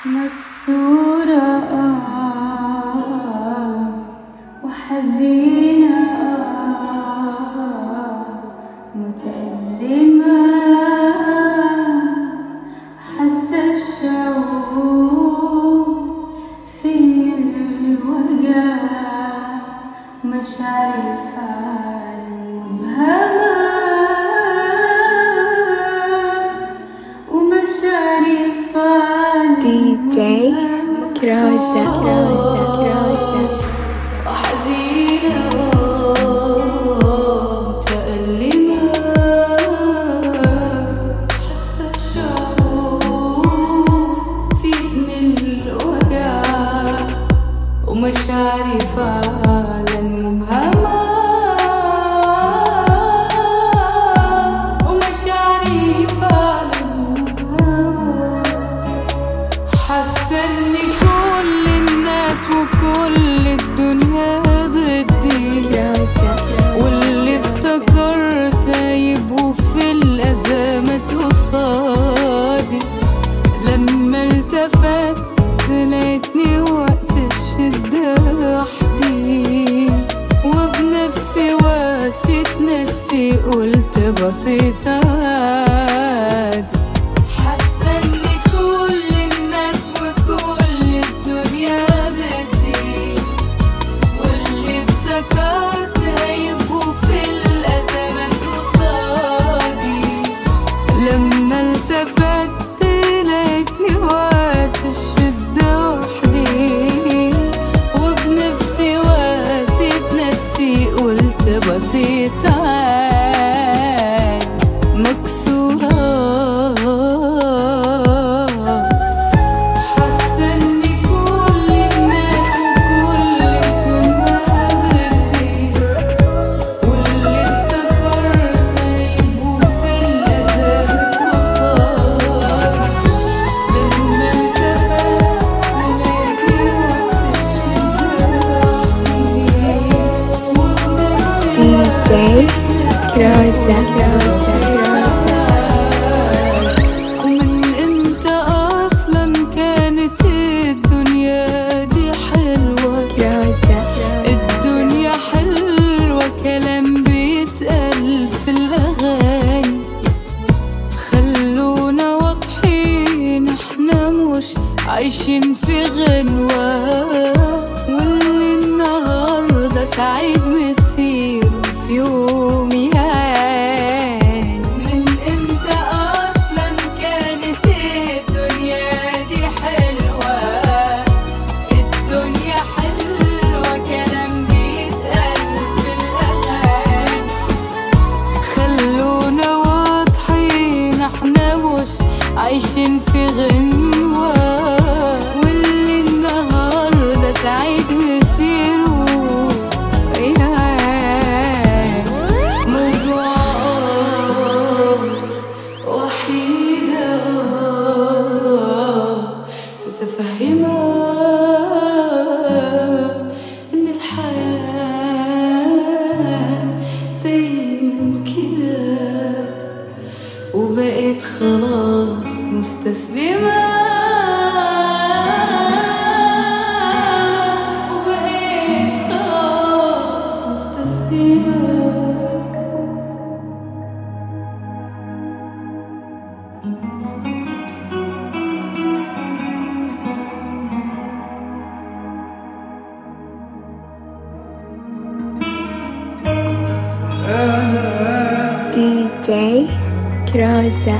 مكسورة وحزينة متألمة حاسة بشعور في الوجع مشاعري فعلا مبهمة ومشاعري فعلا DJ كروزة وحزينة متألمة حاسة بشعور فيه من الوجع ومشاعري فعلا مبهمة ومشاعري فعلا مبهمة حاسة ان كل الناس وكل الدنيا ضدي واللي افتكرت يبقوا في الأزمات قصادي لما التفت لقيتني وقت الشدة وحدي وبنفسي واسيت نفسي قلت بسيطة عادي حاسة ان كل الناس وكل الدنيا ضدي واللي افتكرت هيبقوا في الأزمات قصادي لما التفت لقيتني وقت الشدة وحدي وبنفسي واسيت نفسي قلت بسيطة عادي مكسورة حاسة ان كل الناس وكل الدنيا ضدي واللي افتكرت هيبقوا في الأزمات قصادي لما التفت لقيتني وقت الشدة وحدي ومن امتى اصلا كانت الدنيا دي حلوة الدنيا حلوة كلام بيتقال في الاغاني خلونا واضحين احنا مش عايشين في غنوة واللي النهاردة سعيد مسير في يوم يعاني من امتى اصلا كانت الدنيا دي حلوة الدنيا حلوة كلام بيتقال في الاغاني خلونا واضحين احنا مش عايشين في غنوة واللي النهاردة سعيد مسير وحيدة متفهمة إن الحياة دايما كده وبقيت خلاص مستسلمة وبقيت خلاص مستسلمة DJ كروزة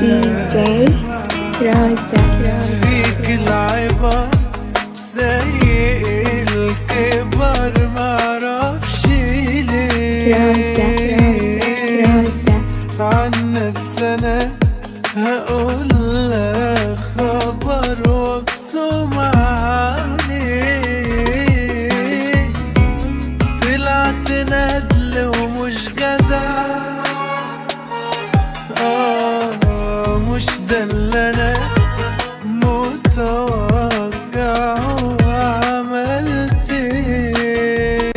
DJ كروزة. فيك العبر سيء الكبر معرفش ليه. كروزة عن نفسي انا هقول لك خبر وابصم عليه. طلعت ندل ومش جدع، مش ده اللي انا متوقع. وعملت ايه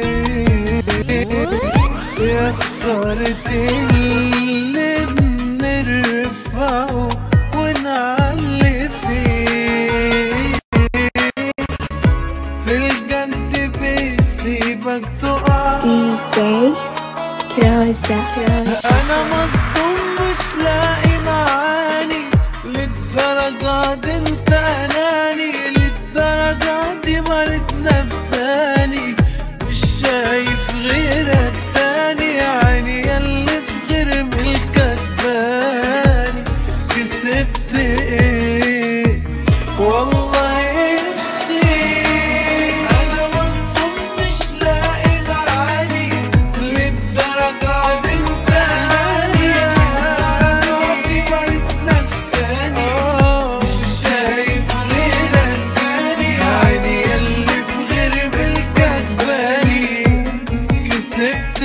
يا خسارة اللي بنرفعه ونعلي فيه. في الجد بيسيبك تقع. DJ كروزة. انا مصدوم مش لاقي معاني للدرجة دي. انت اناني للدرجة دي، مريت نفساني مش شايف غيرك تاني. عيني ياللي في غير ملكك باني. كسبت ايه والله يخفي. انا مصدوم مش لاقي معاني للدرجة دي. انت اناني مريت نفساني مش شايف غيرك تاني. عيني ياللي في غير ملكك باني. كسبت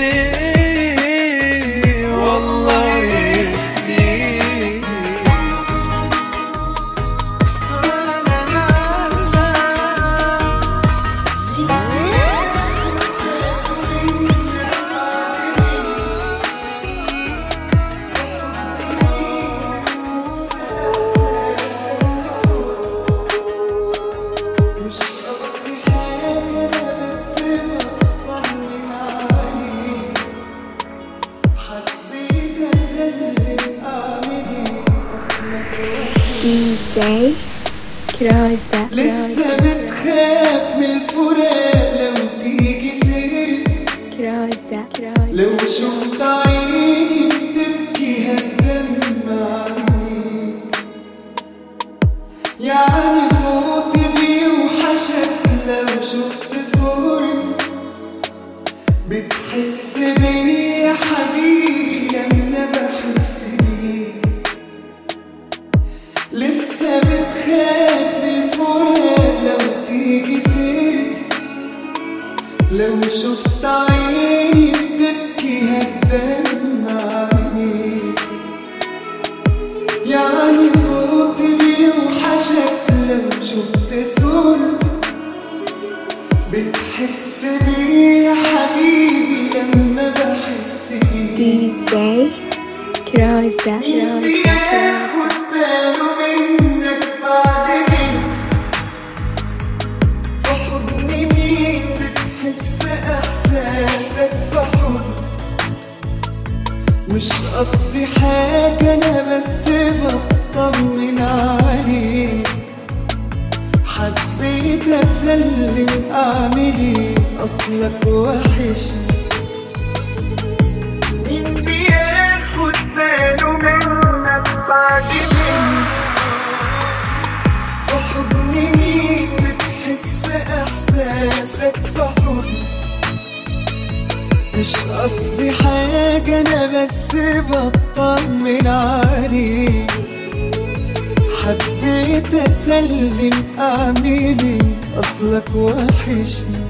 ايه والله يخفي. DJ كروزة. لسه بتخاف من الفراق لو تيجي سيرتي. كروزة. لو شفت عيني بتبكي هتدمع عينيك. يعني صوتي بيوحشك لو شفت صورتي. بتحس بيا يا حبيبي لما بحس بيك. لسه بتخاف من الفراق لو تيجي سيرتي. لو شفت عيني بتبكي هتدمع عينيك. يعني صوتي بيوحشك لو شفت صورتي. بتحس بيا يا حبيبي لما بحس بيك. DJ كروزة. بياخد باله منك بعدين. في حضن مين بتحس احساسك في حضن. مش قصدي حاجة انا بس بطمن عليك. حبيت اسلم اعمل ايه اصلك وحشني. مين بياخد باله منك بعدين. في حضن مين بتحس احساسك في حضن. مش قصدي حاجة انا بس بطمن عليك. حبيت اسلم اعملي اصلك وحشني.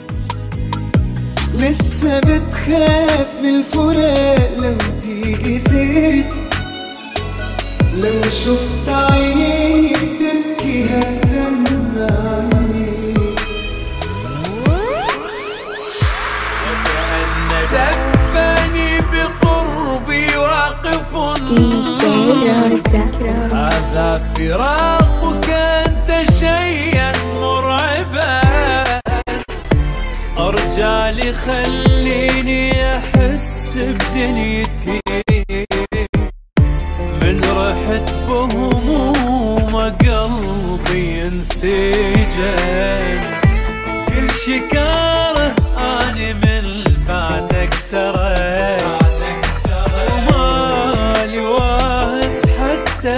لسه بتخاف من الفراق لو تيجي سيرتي. لو شفت عيني بتبكي هتدمع عينيك. وكأن دفني بقربي واقف. هذا فراقك انت شيئا مرعبا. ارجالي خليني احس بدنيتي. من رحت بهموم قلبي انسجن. كل شكاره اني من بعدك ترى. ومالي واهس حتى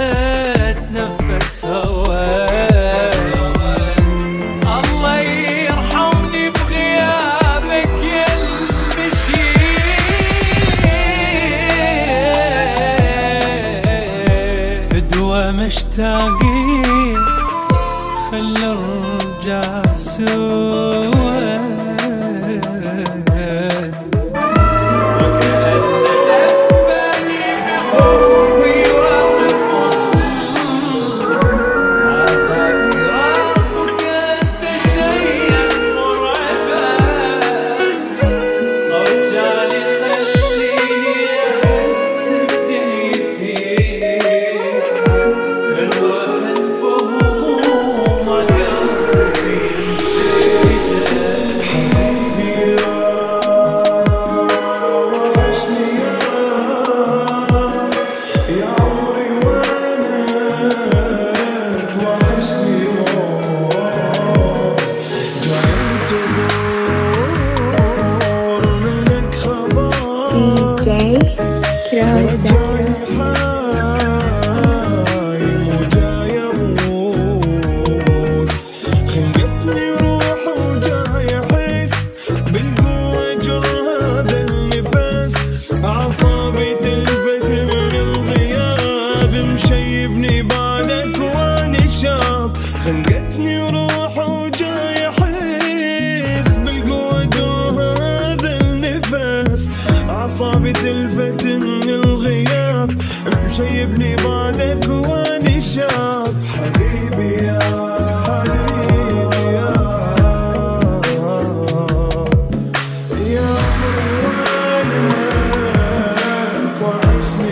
ومشتاقين خل نرجع سوا. خنقتني روح وجاي احس بالقوة وهذا النفس، اعصابي تلفت من الغياب مشيبني بعدك واني شاب. حبيبي يا حبيبي يا عمري وعشني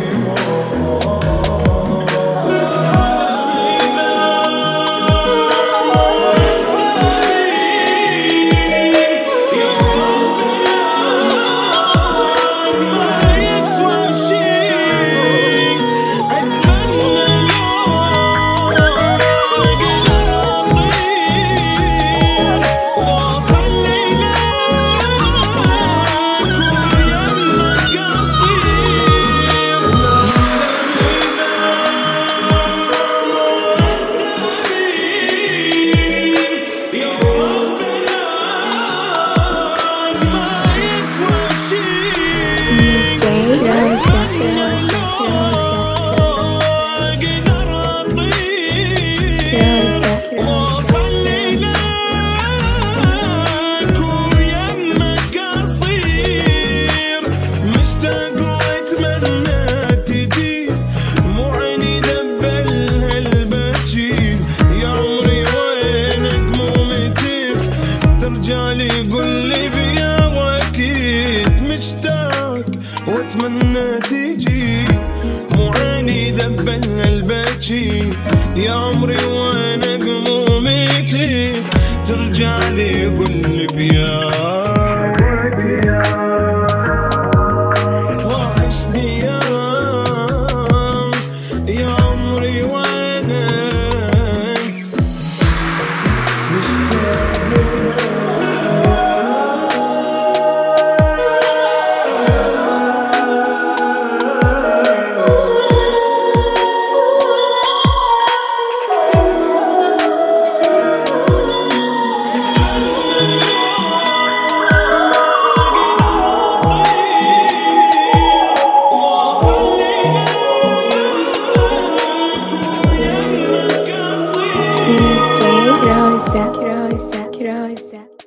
واتمنى تيجي، مو عيني دبل البكي يا عمري وانا قمومتي ترجع لي قلب يا وحشني يا عمري وانا مشتاق. Rosa.